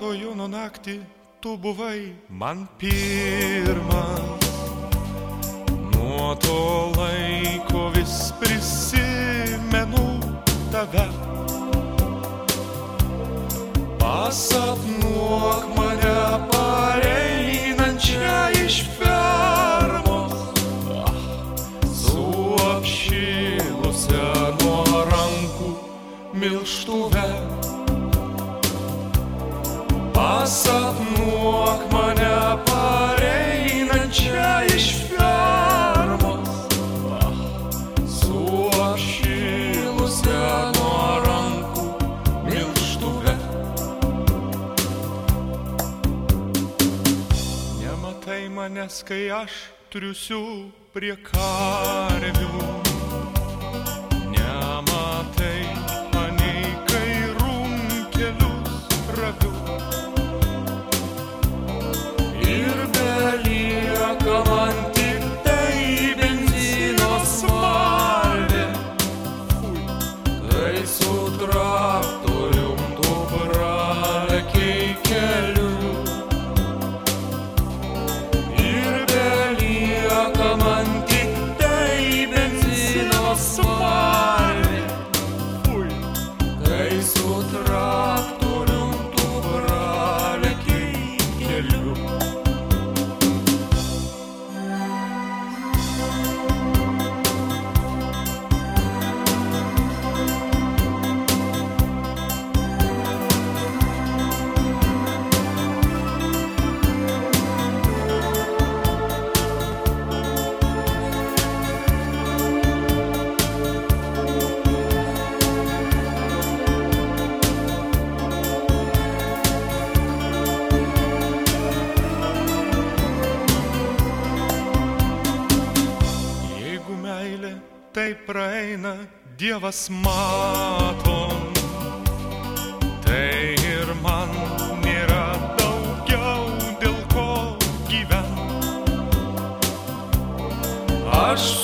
meto Jono naktį tu buvai man pirmas. Nuo to laiko vis prisimenu tave. Pasapnuok mane pareinančią iš fermos, su apšilusia nuo rankų milžtuve. Pasapnuok mane pareinančią iš fermos, su apšilusia nuo rankų milžtuve. Nematai manęs, kai aš triusiu prie karvių. Nematai anei, kai runkelius raviu. Ir belieka man tik tai benzino smarvė, kai su traktorium tu pralekei keliu. Ir belieka man tik tai benzino smarvė, kai su traktorium tu pralekei keliu. Tai praeina, Dievas mato, tai ir man nėra daugiau dėl ko gyvent. Aš